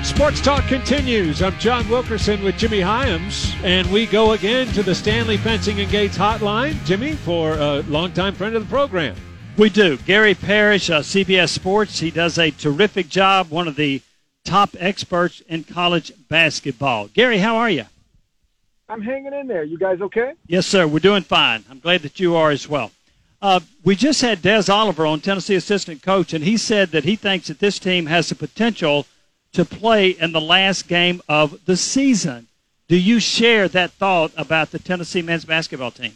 Sports Talk continues. I'm John Wilkerson with Jimmy Hyams, and we go again to the Stanley Fencing and Gates hotline. Jimmy, for a longtime friend of the program. We do. Gary Parrish, CBS Sports. He does a terrific job, one of the top experts in college basketball. Gary, how are you? I'm hanging in there. You guys okay? Yes, sir. We're doing fine. I'm glad that you are as well. We just had Des Oliver on, Tennessee assistant coach, and he said that he thinks that this team has the potential to play in the last game of the season. Do you share that thought about the Tennessee men's basketball team?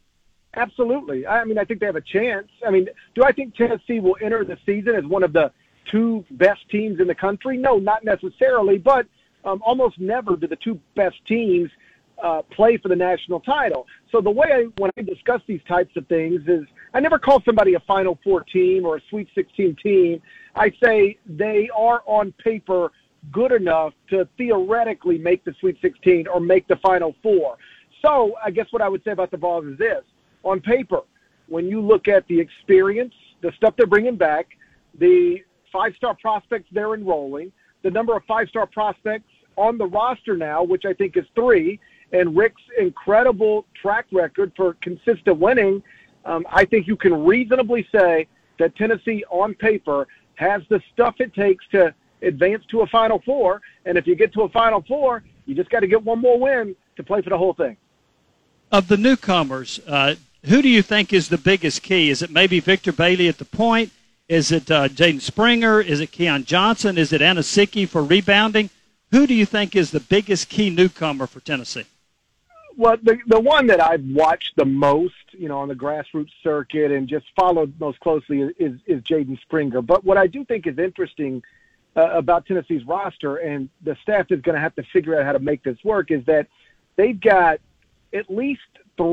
Absolutely. I mean, I think they have a chance. I mean, do I think Tennessee will enter the season as one of the two best teams in the country? No, not necessarily, but almost never do the two best teams play for the national title. So the way when I discuss these types of things is I never call somebody a Final Four team or a Sweet 16 team. I say they are on paper good enough to theoretically make the Sweet 16 or make the Final Four. So I guess what I would say about the Vols is this. On paper, when you look at the experience, the stuff they're bringing back, the five-star prospects they're enrolling, the number of five-star prospects on the roster now, which I think is 3, and Rick's incredible track record for consistent winning, I think you can reasonably say that Tennessee, on paper, has the stuff it takes to advance to a Final Four. And if you get to a Final Four, you just got to get one more win to play for the whole thing. Of the newcomers, who do you think is the biggest key? Is it maybe Victor Bailey at the point? Is it Jaden Springer? Is it Keon Johnson? Is it Anasicki for rebounding? Who do you think is the biggest key newcomer for Tennessee? Well, the one that I've watched the most, on the grassroots circuit and just followed most closely is Jaden Springer. But what I do think is interesting about Tennessee's roster, and the staff is going to have to figure out how to make this work, is that they've got at least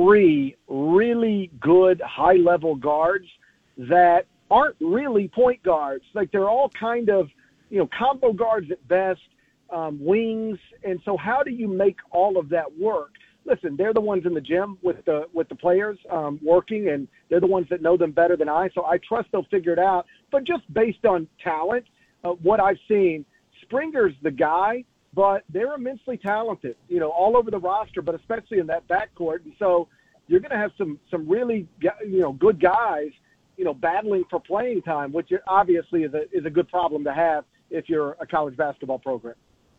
3 really good high-level guards that aren't really point guards. Like, they're all kind of, combo guards at best, wings. And so how do you make all of that work? Listen, they're the ones in the gym with the players working, and they're the ones that know them better than I. So I trust they'll figure it out. But just based on talent, what I've seen, Springer's the guy, but they're immensely talented, all over the roster, but especially in that backcourt. And so you're going to have some really, good guys, battling for playing time, which obviously is a good problem to have if you're a college basketball program.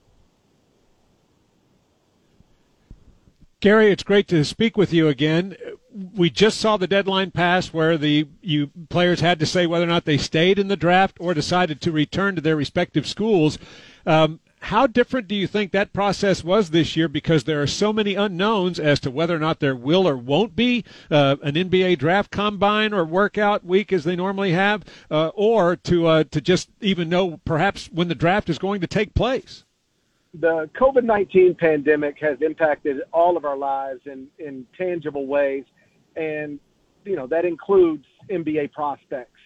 Gary, it's great to speak with you again. We just saw the deadline pass where you players had to say whether or not they stayed in the draft or decided to return to their respective schools. How different do you think that process was this year, because there are so many unknowns as to whether or not there will or won't be an NBA draft combine or workout week as they normally have, or to just even know perhaps when the draft is going to take place? The COVID-19 pandemic has impacted all of our lives in tangible ways, and, that includes NBA prospects.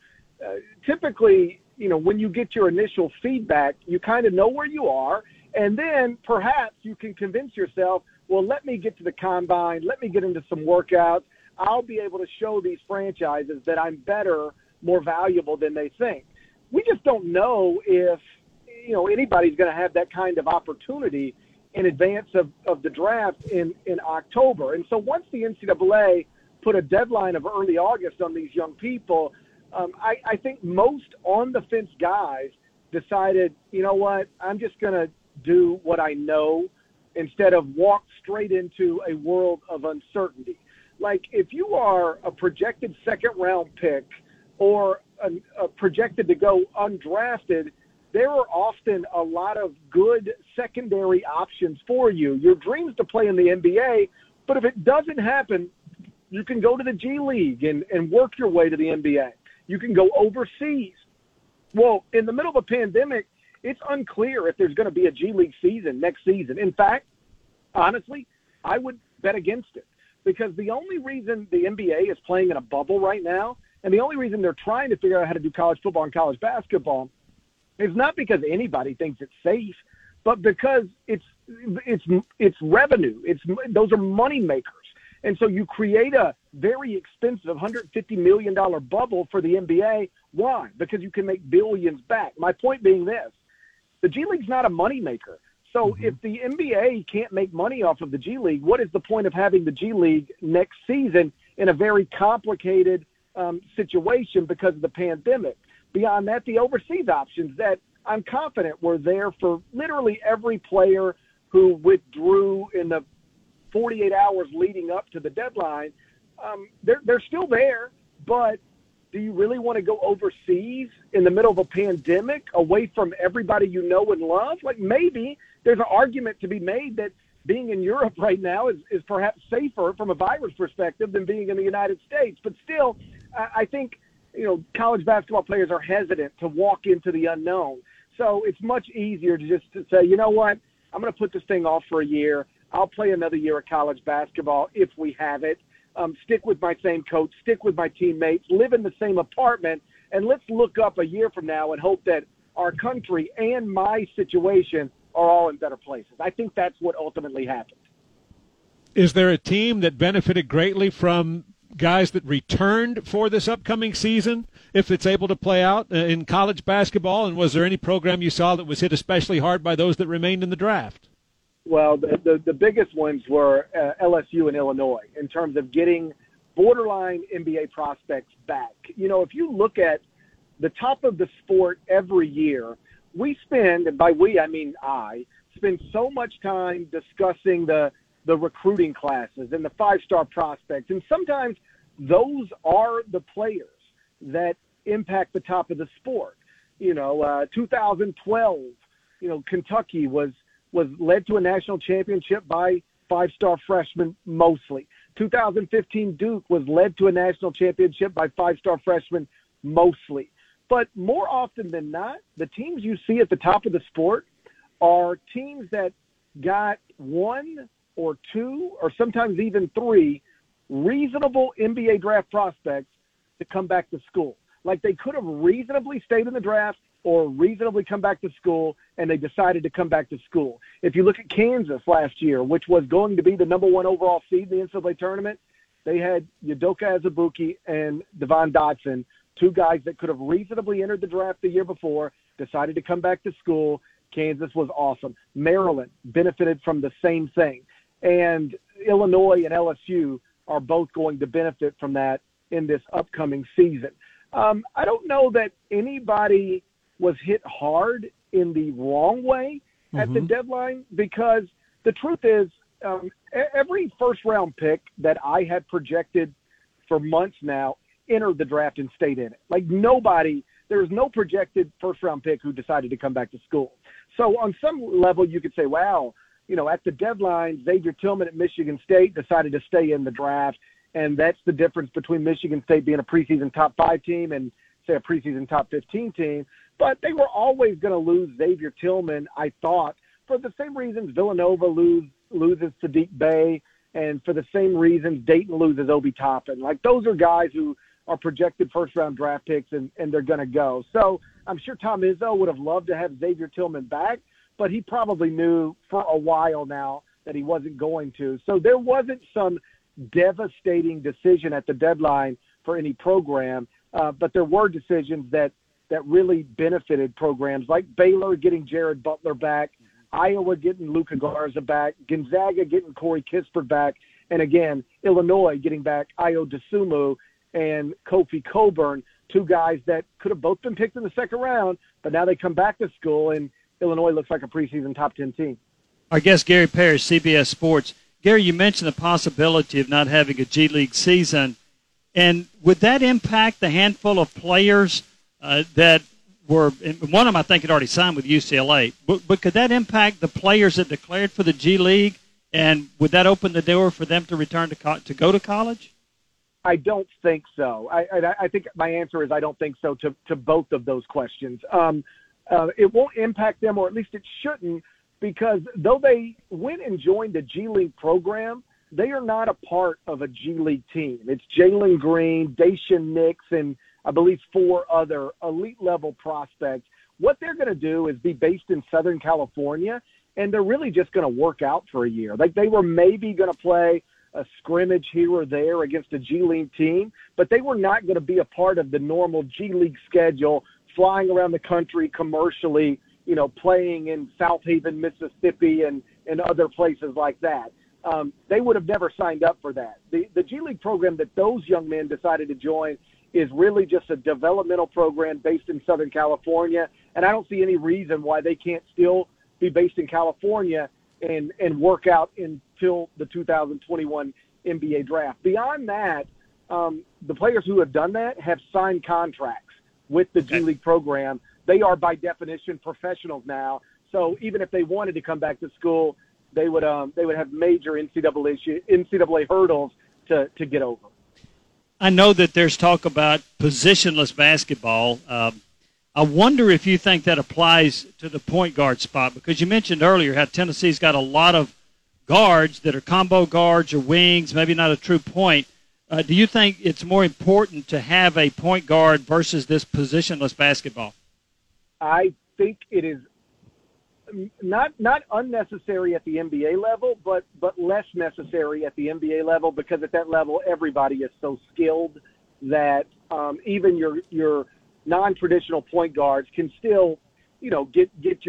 Typically, when you get your initial feedback, you kind of know where you are, and then perhaps you can convince yourself, well, let me get to the combine, let me get into some workouts. I'll be able to show these franchises that I'm better, more valuable than they think. We just don't know if anybody's going to have that kind of opportunity in advance of the draft in October. And so once the NCAA put a deadline of early August on these young people, I think most on-the-fence guys decided, you know what, I'm just going to do what I know instead of walk straight into a world of uncertainty. Like, if you are a projected second-round pick or a projected to go undrafted, there are often a lot of good secondary options for you. Your dream's to play in the NBA, but if it doesn't happen, you can go to the G League and work your way to the NBA. You can go overseas. Well, in the middle of a pandemic, it's unclear if there's going to be a G League season next season. In fact, honestly, I would bet against it, because the only reason the NBA is playing in a bubble right now, and the only reason they're trying to figure out how to do college football and college basketball, it's not because anybody thinks it's safe, but because it's revenue. Those are money makers. And so you create a very expensive $150 million bubble for the NBA. Why? Because you can make billions back. My point being this: the G League's not a moneymaker. So if the NBA can't make money off of the G League, what is the point of having the G League next season in a very complicated situation because of the pandemic? Beyond that, the overseas options that I'm confident were there for literally every player who withdrew in the 48 hours leading up to the deadline. They're still there, but do you really want to go overseas in the middle of a pandemic away from everybody you know and love? Like, maybe there's an argument to be made that being in Europe right now is perhaps safer from a virus perspective than being in the United States. But still, I think, college basketball players are hesitant to walk into the unknown. So it's much easier to just to say, you know what, I'm going to put this thing off for a year. I'll play another year of college basketball if we have it. Stick with my same coach, stick with my teammates, live in the same apartment, and let's look up a year from now and hope that our country and my situation are all in better places. I think that's what ultimately happened. Is there a team that benefited greatly from guys that returned for this upcoming season, if it's able to play out in college basketball? And was there any program you saw that was hit especially hard by those that remained in the draft? Well, the biggest ones were LSU and Illinois in terms of getting borderline NBA prospects back. If you look at the top of the sport every year, we spend, and by we I mean I, spend so much time discussing the recruiting classes and the five-star prospects. And sometimes those are the players that impact the top of the sport. 2012, Kentucky was led to a national championship by five-star freshman Mosley. 2015 Duke was led to a national championship by five-star freshman Mosley. But more often than not, the teams you see at the top of the sport are teams that got one or two or sometimes even three reasonable NBA draft prospects to come back to school. Like, they could have reasonably stayed in the draft or reasonably come back to school, and they decided to come back to school. If you look at Kansas last year, which was going to be the number one overall seed in the NCAA tournament, they had Udoka Azubuike and Devon Dotson, two guys that could have reasonably entered the draft the year before, decided to come back to school. Kansas was awesome. Maryland benefited from the same thing. And Illinois and LSU are both going to benefit from that in this upcoming season. I don't know that anybody was hit hard in the wrong way at the deadline, because the truth is every first-round pick that I had projected for months now entered the draft and stayed in it. Like, there was no projected first-round pick who decided to come back to school. So on some level you could say, wow, at the deadline, Xavier Tillman at Michigan State decided to stay in the draft, and that's the difference between Michigan State being a preseason top 5 team and, say, a preseason top 15 team. But they were always going to lose Xavier Tillman, I thought, for the same reasons Villanova loses Sadiq Bey, and for the same reasons Dayton loses Obi Toppin. Like, those are guys who are projected first-round draft picks, and they're going to go. So I'm sure Tom Izzo would have loved to have Xavier Tillman back, but he probably knew for a while now that he wasn't going to. So there wasn't some devastating decision at the deadline for any program, but there were decisions that really benefited programs like Baylor getting Jared Butler back, Iowa getting Luka Garza back, Gonzaga getting Corey Kispert back, and again, Illinois getting back Ayo Dosunmu and Kofi Coburn, two guys that could have both been picked in the second round, but now they come back to school, and Illinois looks like a preseason top 10 team. Our guest, Gary Parrish, CBS Sports. Gary, you mentioned the possibility of not having a G League season, and would that impact the handful of players that were – one of them I think had already signed with UCLA, but could that impact the players that declared for the G League, and would that open the door for them to return to go to college? I don't think so. I think my answer is I don't think so to both of those questions. It won't impact them, or at least it shouldn't, because though they went and joined the G League program, they are not a part of a G League team. It's Jalen Green, Daishen Nix, and I believe 4 other elite-level prospects. What they're going to do is be based in Southern California, and they're really just going to work out for a year. Like, they were maybe going to play a scrimmage here or there against a G League team, but they were not going to be a part of the normal G League schedule, flying around the country commercially, playing in South Haven, Mississippi, and other places like that. They would have never signed up for that. The G League program that those young men decided to join is really just a developmental program based in Southern California, and I don't see any reason why they can't still be based in California and work out until the 2021 NBA draft. Beyond that, the players who have done that have signed contracts with the G League program. They are by definition professionals now, so even if they wanted to come back to school, they would have major NCAA hurdles to get over. I know that there's talk about positionless basketball. I wonder if you think that applies to the point guard spot, because you mentioned earlier how Tennessee's got a lot of guards that are combo guards or wings, maybe not a true point. Do you think it's more important to have a point guard versus this positionless basketball? I think it is not unnecessary at the NBA level, but less necessary at the NBA level, because at that level everybody is so skilled that even your non-traditional point guards can still get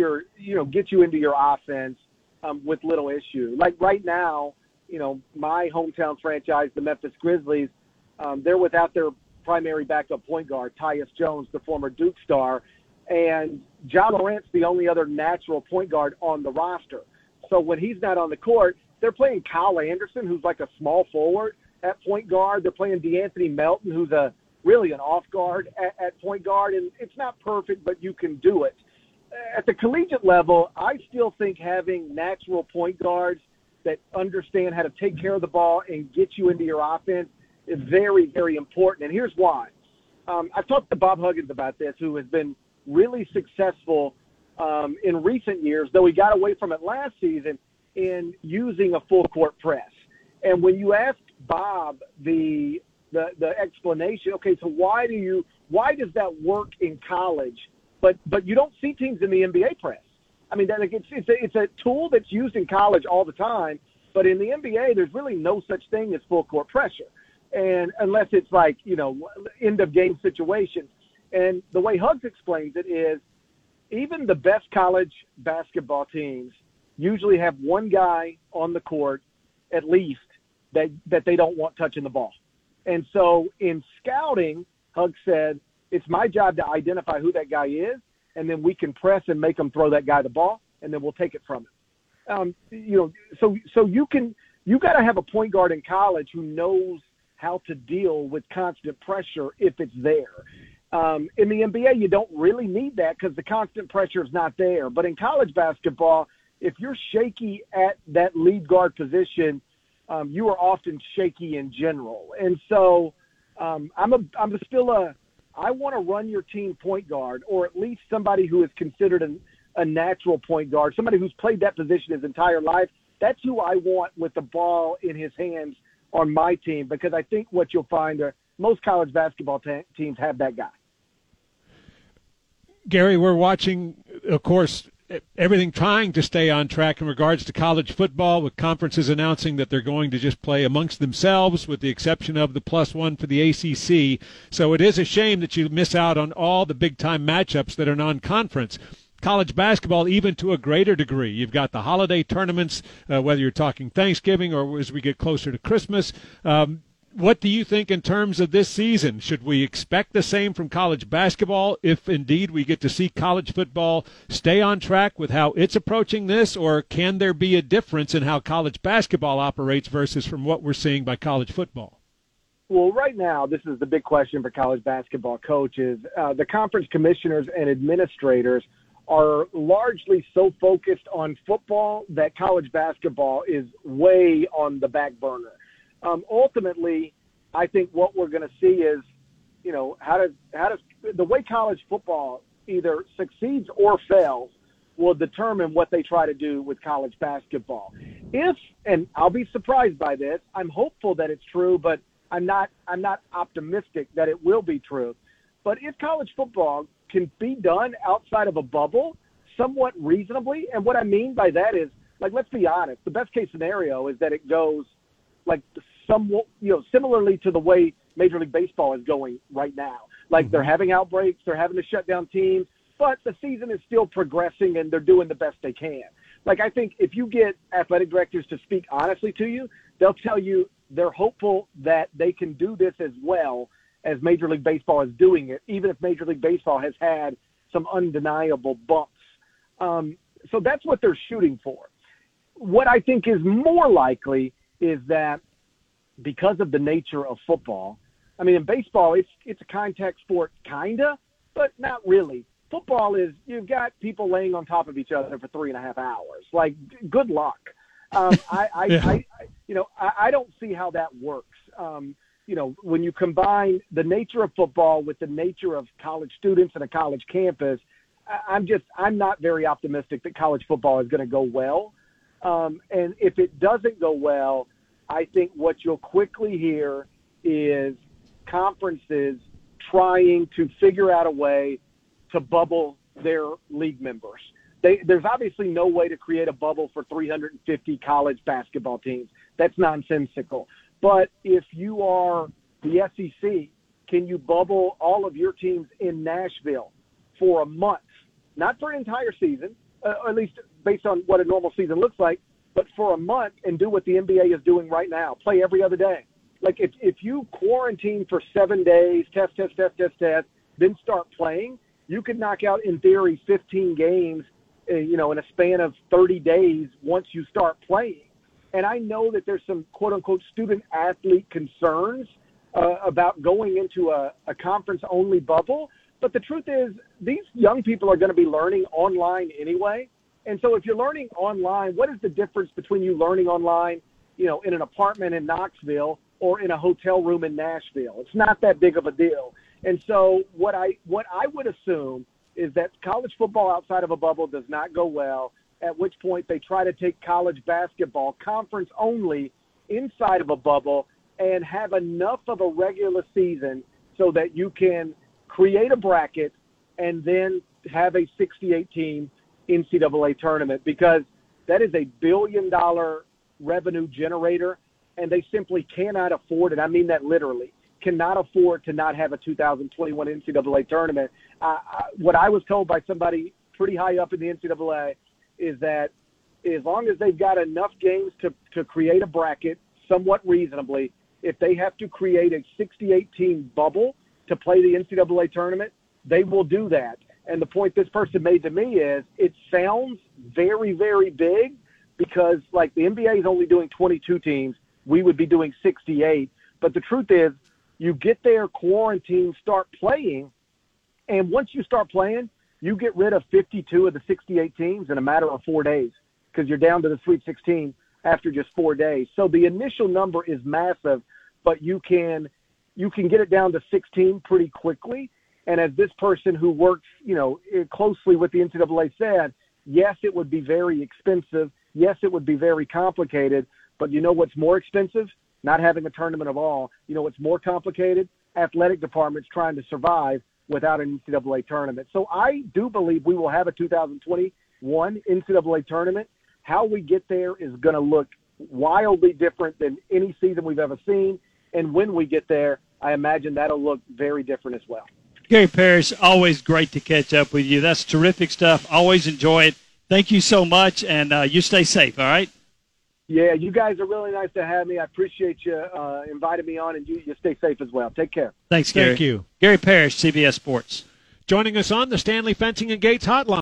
you into your offense with little issue. Like right now, my hometown franchise, the Memphis Grizzlies, they're without their primary backup point guard, Tyus Jones, the former Duke star, and John Morant's the only other natural point guard on the roster. So when he's not on the court, they're playing Kyle Anderson, who's like a small forward at point guard. They're playing DeAnthony Melton, who's really an off guard at point guard. And it's not perfect, but you can do it. At the collegiate level, I still think having natural point guards that understand how to take care of the ball and get you into your offense is very, very important. And here's why. I've talked to Bob Huggins about this, who has been really successful in recent years, though he got away from it last season, in using a full court press. And when you ask Bob the explanation, okay, so why does that work in college, but you don't see teams in the NBA press? I mean, it's a tool that's used in college all the time, but in the NBA, there's really no such thing as full court pressure, and unless it's like end of game situations. And the way Huggs explains it is, even the best college basketball teams usually have one guy on the court, at least, that they don't want touching the ball. And so in scouting, Huggs said, it's my job to identify who that guy is, and then we can press and make them throw that guy the ball, and then we'll take it from him. So you got to have a point guard in college who knows how to deal with constant pressure if it's there. In the NBA, you don't really need that because the constant pressure is not there. But in college basketball, if you're shaky at that lead guard position, you are often shaky in general. And so I want to run your team point guard, or at least somebody who is considered a natural point guard, somebody who's played that position his entire life. That's who I want with the ball in his hands on my team, because I think what you'll find are most college basketball teams have that guy. Gary, we're watching, of course, everything trying to stay on track in regards to college football, with conferences announcing that they're going to just play amongst themselves, with the exception of the +1 for the ACC. So it is a shame that you miss out on all the big-time matchups that are non-conference. College basketball, even to a greater degree. You've got the holiday tournaments, whether you're talking Thanksgiving or as we get closer to Christmas. What do you think in terms of this season? Should we expect the same from college basketball if indeed we get to see college football stay on track with how it's approaching this, or can there be a difference in how college basketball operates versus from what we're seeing by college football? Well, right now, this is the big question for college basketball coaches. The conference commissioners and administrators are largely so focused on football that college basketball is way on the back burner. Ultimately, I think what we're going to see is, how does the way college football either succeeds or fails will determine what they try to do with college basketball. And I'll be surprised by this, I'm hopeful that it's true, but I'm not optimistic that it will be true. But if college football can be done outside of a bubble somewhat reasonably, and what I mean by that is, like, let's be honest, the best case scenario is that it goes like somewhat, similarly to the way Major League Baseball is going right now. Like, they're having outbreaks, they're having to shut down teams, but the season is still progressing and they're doing the best they can. Like, I think if you get athletic directors to speak honestly to you, they'll tell you they're hopeful that they can do this as well as Major League Baseball is doing it, even if Major League Baseball has had some undeniable bumps. So that's what they're shooting for. What I think is more likely is that because of the nature of football, I mean, in baseball, it's a contact sport, kinda, but not really. Football is, you've got people laying on top of each other for 3.5 hours. Like, good luck. I don't see how that works. When you combine the nature of football with the nature of college students and a college campus, I'm not very optimistic that college football is going to go well. And if it doesn't go well, I think what you'll quickly hear is conferences trying to figure out a way to bubble their league members. There's obviously no way to create a bubble for 350 college basketball teams. That's nonsensical. But if you are the SEC, can you bubble all of your teams in Nashville for a month? Not for an entire season, at least based on what a normal season looks like, but for a month and do what the NBA is doing right now, play every other day. Like, if you quarantine for 7 days, test, then start playing, you could knock out, in theory, 15 games, in a span of 30 days once you start playing. And I know that there's some quote-unquote student-athlete concerns about going into a conference-only bubble. But the truth is, these young people are going to be learning online anyway. And so if you're learning online, what is the difference between you learning online, in an apartment in Knoxville or in a hotel room in Nashville? It's not that big of a deal. And so what I would assume is that college football outside of a bubble does not go well, at which point they try to take college basketball conference only inside of a bubble and have enough of a regular season so that you can create a bracket and then have a 68-team NCAA tournament, because that is a $1 billion revenue generator, and they simply cannot afford it. I mean that literally. Cannot afford to not have a 2021 NCAA tournament. What I was told by somebody pretty high up in the NCAA is that as long as they've got enough games to create a bracket somewhat reasonably, if they have to create a 68-team bubble to play the NCAA tournament, they will do that. And the point this person made to me is it sounds very, very big because, like, the NBA is only doing 22 teams. We would be doing 68. But the truth is, you get there, quarantine, start playing, and once you start playing, you get rid of 52 of the 68 teams in a matter of 4 days because you're down to the Sweet 16 after just 4 days. So the initial number is massive, but you can get it down to 16 pretty quickly. And as this person who works, closely with the NCAA said, yes, it would be very expensive. Yes, it would be very complicated. But you know what's more expensive? Not having a tournament at all. You know what's more complicated? Athletic departments trying to survive without an NCAA tournament. So I do believe we will have a 2021 NCAA tournament. How we get there is going to look wildly different than any season we've ever seen. And when we get there, I imagine that'll look very different as well. Gary Parrish, always great to catch up with you. That's terrific stuff. Always enjoy it. Thank you so much, and you stay safe, all right? Yeah, you guys are really nice to have me. I appreciate you inviting me on, and you stay safe as well. Take care. Thanks, Gary. Thank you. Gary Parrish, CBS Sports. Joining us on the Stanley Fencing and Gates Hotline.